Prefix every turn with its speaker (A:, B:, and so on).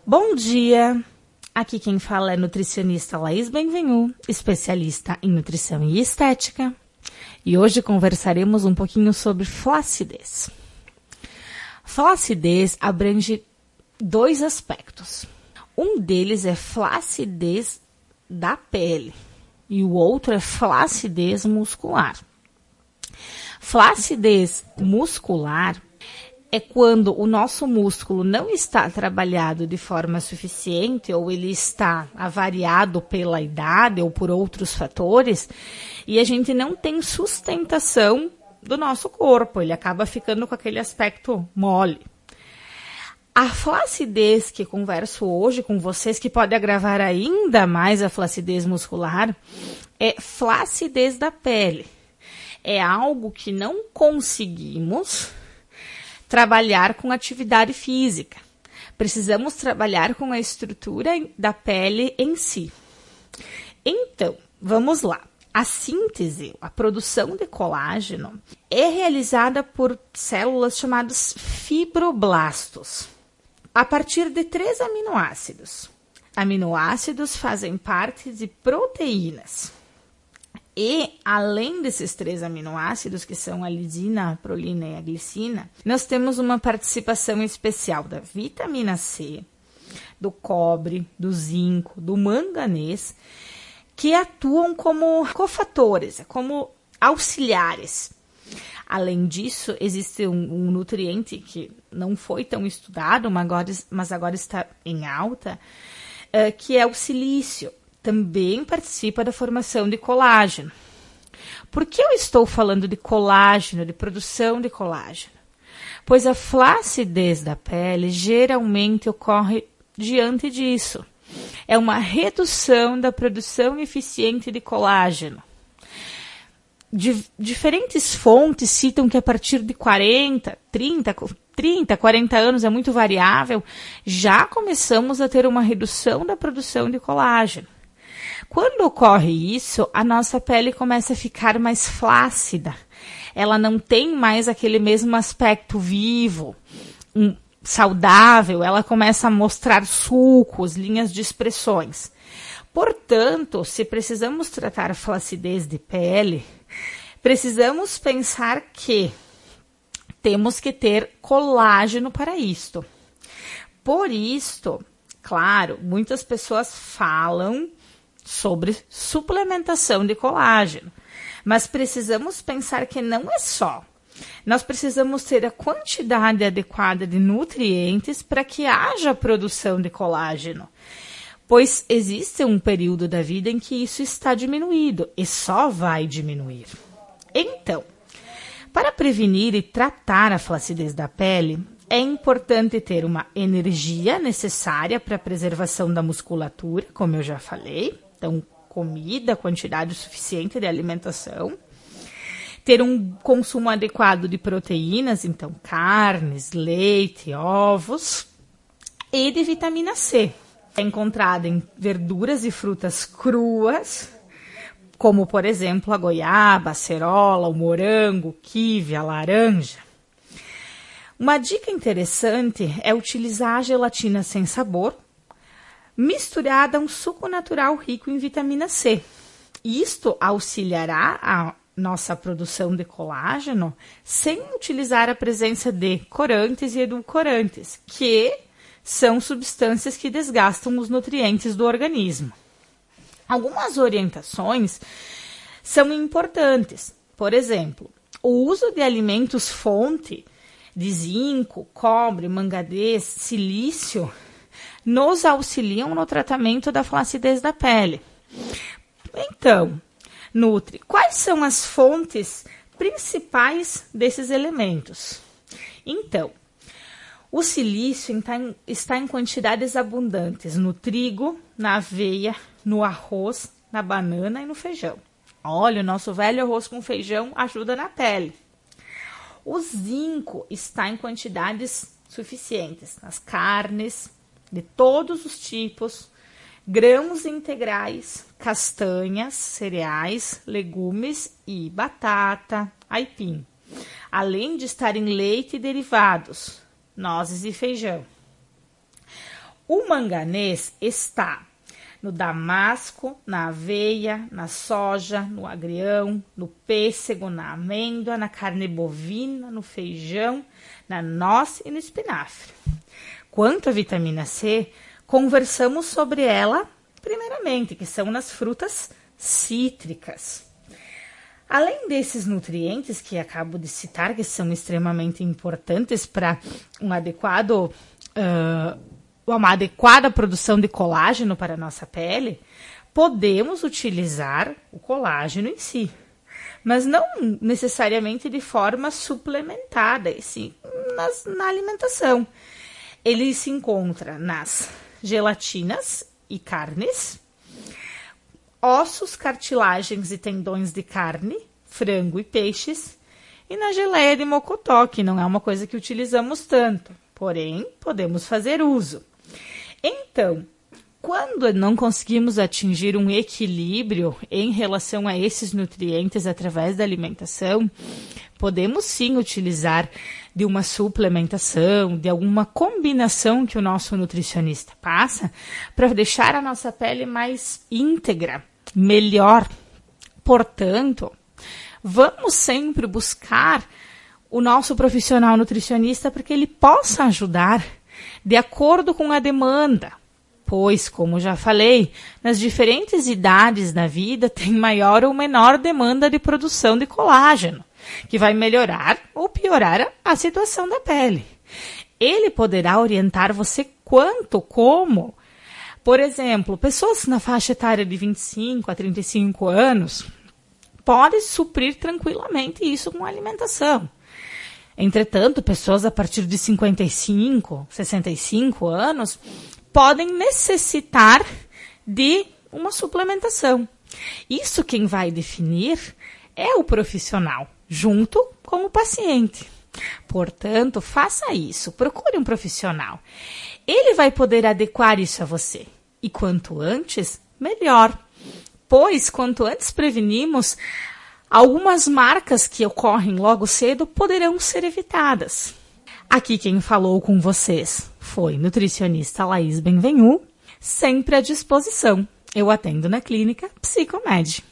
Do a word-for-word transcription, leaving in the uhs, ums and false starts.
A: Bom dia! Aqui quem fala é nutricionista Laís Benvenu, especialista em nutrição e estética. E hoje conversaremos um pouquinho sobre flacidez. Flacidez abrange dois aspectos. Um deles é flacidez da pele e o outro é flacidez muscular. Flacidez muscular é quando o nosso músculo não está trabalhado de forma suficiente ou ele está avariado pela idade ou por outros fatores e a gente não tem sustentação do nosso corpo, ele acaba ficando com aquele aspecto mole. A flacidez que converso hoje com vocês, que pode agravar ainda mais a flacidez muscular, é flacidez da pele. É algo que não conseguimos trabalhar com atividade física. Precisamos trabalhar com a estrutura da pele em si. Então, vamos lá. A síntese, a produção de colágeno, é realizada por células chamadas fibroblastos, a partir de três aminoácidos. Aminoácidos fazem parte de proteínas. E, além desses três aminoácidos, que são a lisina, a prolina e a glicina, nós temos uma participação especial da vitamina C, do cobre, do zinco, do manganês, que atuam como cofatores, como auxiliares. Além disso, existe um, um nutriente que não foi tão estudado, mas agora, mas agora está em alta, uh, que é o silício. Também participa da formação de colágeno. Por que eu estou falando de colágeno, de produção de colágeno? Pois a flacidez da pele geralmente ocorre diante disso. É uma redução da produção eficiente de colágeno. De, diferentes fontes citam que a partir de quarenta, trinta, trinta, quarenta anos, é muito variável, já começamos a ter uma redução da produção de colágeno. Quando ocorre isso, a nossa pele começa a ficar mais flácida. Ela não tem mais aquele mesmo aspecto vivo, um, saudável, ela começa a mostrar sulcos, linhas de expressões. Portanto, se precisamos tratar a flacidez de pele, precisamos pensar que temos que ter colágeno para isto. Por isto, claro, muitas pessoas falam sobre suplementação de colágeno, mas precisamos pensar que não é só. Nós precisamos ter a quantidade adequada de nutrientes para que haja produção de colágeno, pois existe um período da vida em que isso está diminuído e só vai diminuir. Então, para prevenir e tratar a flacidez da pele, é importante ter uma energia necessária para a preservação da musculatura, como eu já falei. Então, comida, quantidade suficiente de alimentação. Ter um consumo adequado de proteínas, então carnes, leite, ovos. E de vitamina C. É encontrada em verduras e frutas cruas, como, por exemplo, a goiaba, a acerola, o morango, o kiwi, a laranja. Uma dica interessante é utilizar a gelatina sem sabor, misturada a um suco natural rico em vitamina C. Isto auxiliará a nossa produção de colágeno sem utilizar a presença de corantes e edulcorantes, que são substâncias que desgastam os nutrientes do organismo. Algumas orientações são importantes. Por exemplo, o uso de alimentos fonte de zinco, cobre, manganês, silício nos auxiliam no tratamento da flacidez da pele. Então, Nutri, quais são as fontes principais desses elementos? Então, o silício está em quantidades abundantes no trigo, na aveia, no arroz, na banana e no feijão. Olha, o nosso velho arroz com feijão ajuda na pele. O zinco está em quantidades suficientes nas carnes, de todos os tipos, grãos integrais, castanhas, cereais, legumes e batata, aipim, além de estar em leite e derivados, nozes e feijão. O manganês está no damasco, na aveia, na soja, no agrião, no pêssego, na amêndoa, na carne bovina, no feijão, na noz e no espinafre. Quanto à vitamina C, conversamos sobre ela primeiramente, que são nas frutas cítricas. Além desses nutrientes que acabo de citar, que são extremamente importantes para um adequado... Uh, uma adequada produção de colágeno para a nossa pele, podemos utilizar o colágeno em si, mas não necessariamente de forma suplementada, e sim nas, na alimentação. Ele se encontra nas gelatinas e carnes, ossos, cartilagens e tendões de carne, frango e peixes, e na geleia de mocotó, que não é uma coisa que utilizamos tanto, porém podemos fazer uso. Então, quando não conseguimos atingir um equilíbrio em relação a esses nutrientes através da alimentação, podemos sim utilizar de uma suplementação, de alguma combinação que o nosso nutricionista passa para deixar a nossa pele mais íntegra, melhor. Portanto, vamos sempre buscar o nosso profissional nutricionista para que ele possa ajudar de acordo com a demanda, pois, como já falei, nas diferentes idades da vida tem maior ou menor demanda de produção de colágeno, que vai melhorar ou piorar a situação da pele. Ele poderá orientar você quanto, como. Por exemplo, pessoas na faixa etária de vinte e cinco a trinta e cinco anos podem suprir tranquilamente isso com a alimentação. Entretanto, pessoas a partir de cinquenta e cinco, sessenta e cinco anos podem necessitar de uma suplementação. Isso quem vai definir é o profissional, junto com o paciente. Portanto, faça isso, procure um profissional. Ele vai poder adequar isso a você. E quanto antes, melhor. Pois, quanto antes prevenimos, algumas marcas que ocorrem logo cedo poderão ser evitadas. Aqui quem falou com vocês foi nutricionista Laís Benvenu, sempre à disposição. Eu atendo na clínica Psicomed.